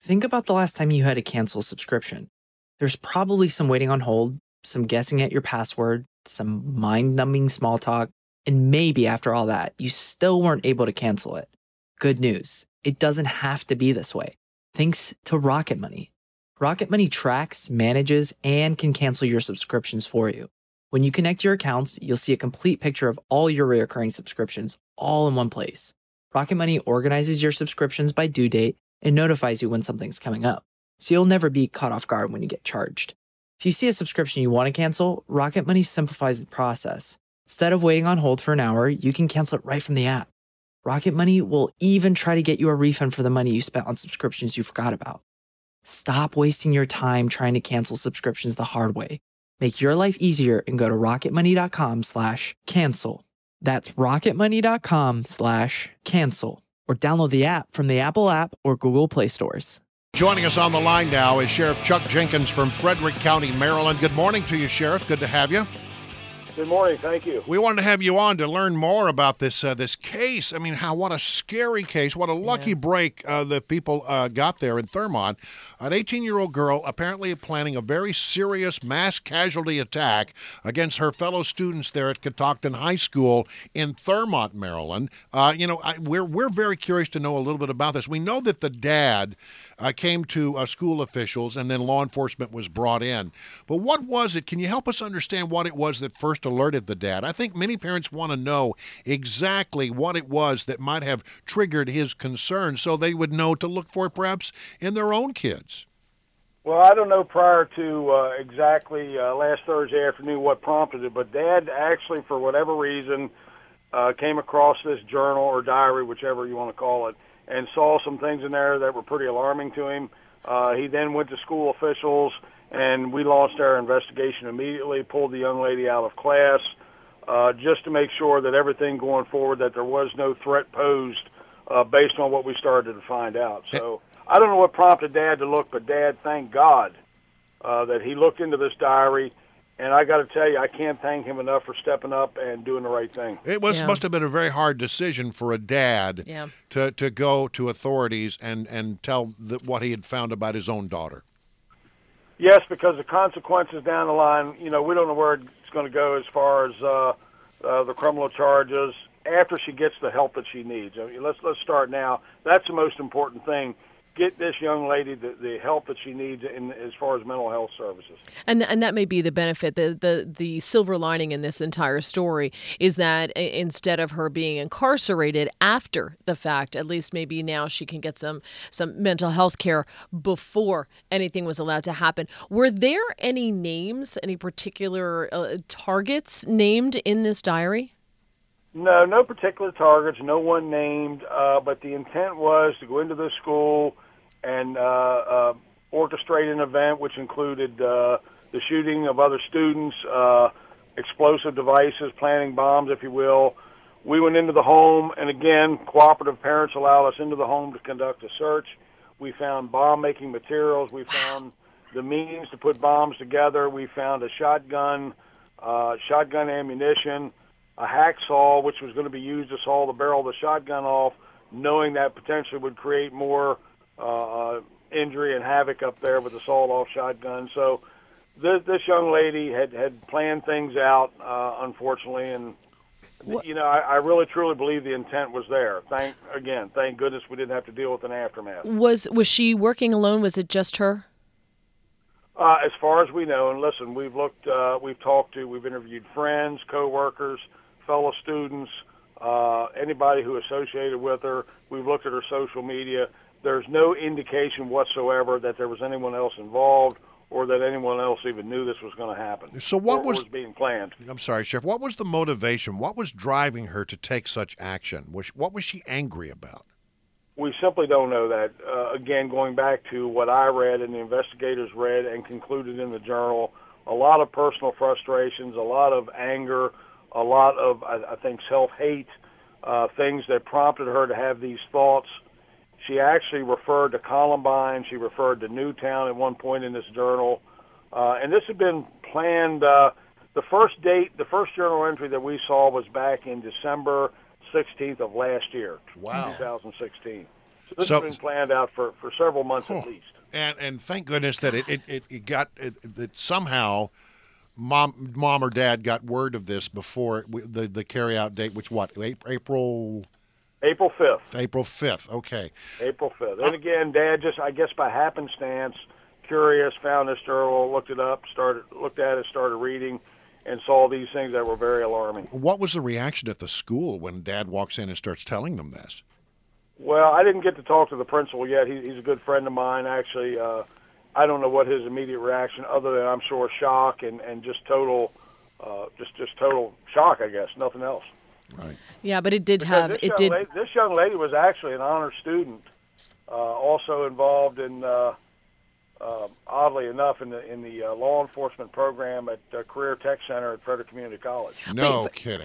Think about the last time you had to cancel a subscription. There's probably some waiting on hold, some guessing at your password, some mind numbing small talk, and maybe after all that, you still weren't able to cancel it. Good news, it doesn't have to be this way. Thanks to Rocket Money. Rocket Money tracks, manages, and can cancel your subscriptions for you. When you connect your accounts, you'll see a complete picture of all your recurring subscriptions all in one place. Rocket Money organizes your subscriptions by due date and notifies you when something's coming up, so you'll never be caught off guard when you get charged. If you see a subscription you want to cancel, Rocket Money simplifies the process. Instead of waiting on hold for an hour, you can cancel it right from the app. Rocket Money will even try to get you a refund for the money you spent on subscriptions you forgot about. Stop wasting your time trying to cancel subscriptions the hard way. Make your life easier and go to rocketmoney.com/cancel. That's rocketmoney.com/cancel. Or download the app from the Apple app or Google Play stores. Joining us on the line now is Sheriff Chuck Jenkins from Frederick County, Maryland. Good morning to you, Sheriff. Good to have you. Good morning. Thank you. We wanted to have you on to learn more about this case. I mean, what a scary case. What a lucky break the people got there in Thurmont. An 18-year-old girl apparently planning a very serious mass casualty attack against her fellow students there at Catoctin High School in Thurmont, Maryland. We're very curious to know a little bit about this. We know that the dad came to school officials and then law enforcement was brought in. But what was it? Can you help us understand what it was that first alerted the dad? I think many parents want to know exactly what it was that might have triggered his concern so they would know to look for it perhaps in their own kids. Well, I don't know prior to exactly last Thursday afternoon what prompted it, but Dad actually, for whatever reason, came across this journal or diary, whichever you want to call it, and saw some things in there that were pretty alarming to him. He then went to school officials, and we launched our investigation immediately, pulled the young lady out of class, just to make sure that everything going forward, that there was no threat posed based on what we started to find out. So I don't know what prompted Dad to look, but Dad, thank God that he looked into this diary. And I got to tell you, I can't thank him enough for stepping up and doing the right thing. It must have been a very hard decision for a dad to go to authorities and tell what he had found about his own daughter. Yes, because the consequences down the line, we don't know where it's going to go as far as the criminal charges after she gets the help that she needs. I mean, let's start now. That's the most important thing. Get this young lady the help that she needs as far as mental health services. And that may be the benefit. The silver lining in this entire story is that instead of her being incarcerated after the fact, at least maybe now she can get some mental health care before anything was allowed to happen. Were there any names, any particular targets named in this diary? No particular targets, no one named, but the intent was to go into this school and orchestrate an event which included the shooting of other students, explosive devices, planting bombs, if you will. We went into the home, and again, cooperative parents allowed us into the home to conduct a search. We found bomb-making materials. We found the means to put bombs together. We found a shotgun ammunition, a hacksaw, which was going to be used to saw the barrel of the shotgun off, knowing that potentially would create more injury and havoc up there with the sawed-off shotgun. So this young lady had planned things out, unfortunately, and I really truly believe the intent was there. Thank goodness we didn't have to deal with an aftermath. Was she working alone? Was it just her? As far as we know, and listen, we've interviewed friends, coworkers, fellow students, anybody who associated with her. We've looked at her social media. There's no indication whatsoever that there was anyone else involved or that anyone else even knew this was going to happen. So what was being planned? I'm sorry, Sheriff. What was the motivation? What was driving her to take such action? What was she angry about? We simply don't know that. Again, going back to what I read and the investigators read and concluded in the journal, a lot of personal frustrations, a lot of anger, a lot of, I think, self-hate, things that prompted her to have these thoughts. She actually referred to Columbine. She referred to Newtown at one point in this journal. And this had been planned. The first journal entry that we saw was back in December 16th of last year, 2016. So this has been planned out for several months at least. And thank goodness that that somehow mom or dad got word of this before the carry out date, which April 5th. April 5th. Okay. April 5th. And again, Dad just, I guess by happenstance, curious, found this journal, looked it up, looked at it, started reading, and saw these things that were very alarming. What was the reaction at the school when Dad walks in and starts telling them this? Well, I didn't get to talk to the principal yet. He's a good friend of mine, actually. I don't know what his immediate reaction, other than I'm sure shock and just total, just total shock, I guess, nothing else. Right. Yeah, but it did Because have this young lady was actually an honor student, also involved in, oddly enough, in the law enforcement program at Career Tech Center at Frederick Community College. No kidding.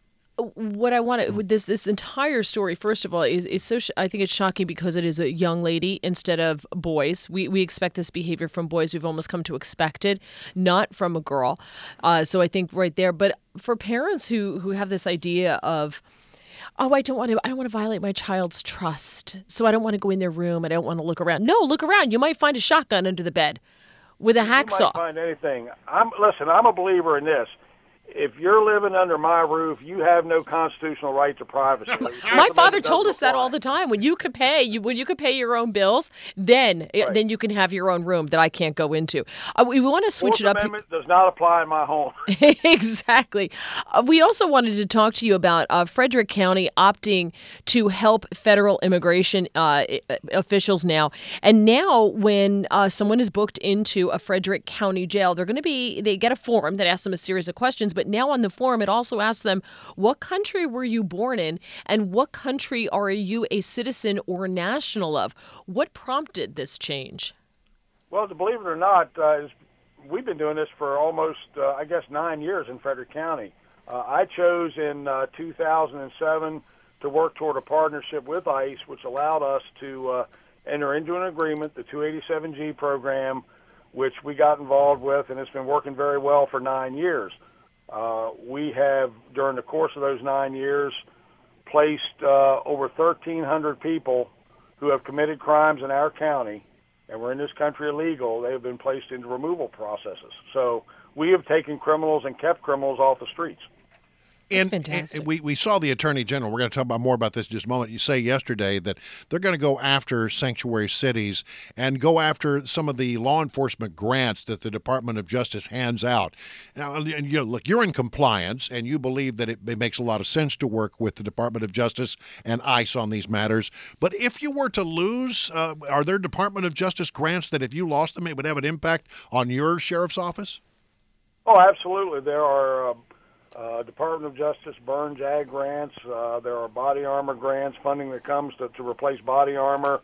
What I want to with this entire story, first of all, is so I think it's shocking because it is a young lady instead of boys. We expect this behavior from boys. We've almost come to expect it, not from a girl. So I think right there. But for parents who have this idea of, oh, I don't want to violate my child's trust, so I don't want to go in their room. I don't want to look around. No, look around. You might find a shotgun under the bed with a hacksaw. You might find anything. I'm a believer in this. If you're living under my roof, you have no constitutional right to privacy. My father told us that all the time. When you could pay, your own bills, then you can have your own room that I can't go into. We want to switch it up. Fourth Amendment does not apply in my home. Exactly. We also wanted to talk to you about Frederick County opting to help federal immigration officials now. And now, when someone is booked into a Frederick County jail, they get a form that asks them a series of questions. But now on the form, it also asks them, what country were you born in and what country are you a citizen or national of? What prompted this change? Well, to believe it or not, we've been doing this for almost, 9 years in Frederick County. I chose in 2007 to work toward a partnership with ICE, which allowed us to enter into an agreement, the 287G program, which we got involved with, and it's been working very well for 9 years. We have, during the course of those 9 years, placed over 1,300 people who have committed crimes in our county and were in this country illegal. They have been placed into removal processes. So we have taken criminals and kept criminals off the streets. That's fantastic. We saw the Attorney General. We're going to talk about more about this in just a moment. You say yesterday that they're going to go after sanctuary cities and go after some of the law enforcement grants that the Department of Justice hands out. Now, look, you're in compliance, and you believe that it makes a lot of sense to work with the Department of Justice and ICE on these matters. But if you were to lose, are there Department of Justice grants that if you lost them, it would have an impact on your sheriff's office? Oh, absolutely. There are Department of Justice burn JAG grants. There are body armor grants, funding that comes to replace body armor,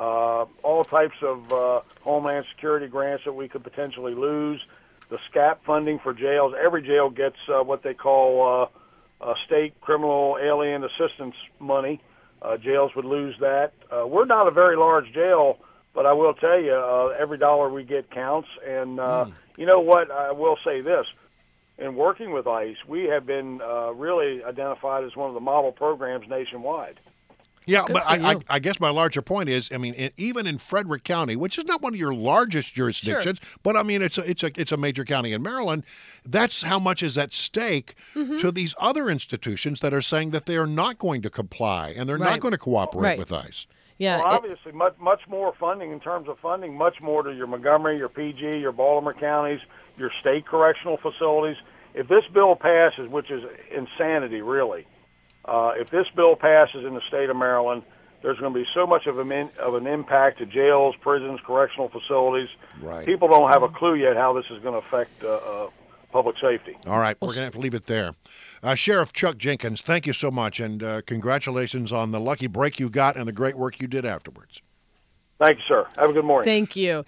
all types of Homeland Security grants that we could potentially lose. The SCAP funding for jails. Every jail gets what they call state criminal alien assistance money. Jails would lose that. We're not a very large jail, but I will tell you, every dollar we get counts. And you know what? I will say this. In working with ICE, we have been really identified as one of the model programs nationwide. Yeah, but I guess my larger point is, even in Frederick County, which is not one of your largest jurisdictions, sure, but it's a major county in Maryland. That's how much is at stake to these other institutions that are saying that they are not going to comply and they're not going to cooperate with ICE. Yeah, well, obviously, much more funding in terms of funding, much more to your Montgomery, your PG, your Baltimore counties, your state correctional facilities. If this bill passes, which is insanity, really, if this bill passes in the state of Maryland, there's going to be so much of an impact to jails, prisons, correctional facilities. Right. People don't have a clue yet how this is going to affect public safety. All right, we're going to have to leave it there. Sheriff Chuck Jenkins, thank you so much, and congratulations on the lucky break you got and the great work you did afterwards. Thank you, sir. Have a good morning. Thank you.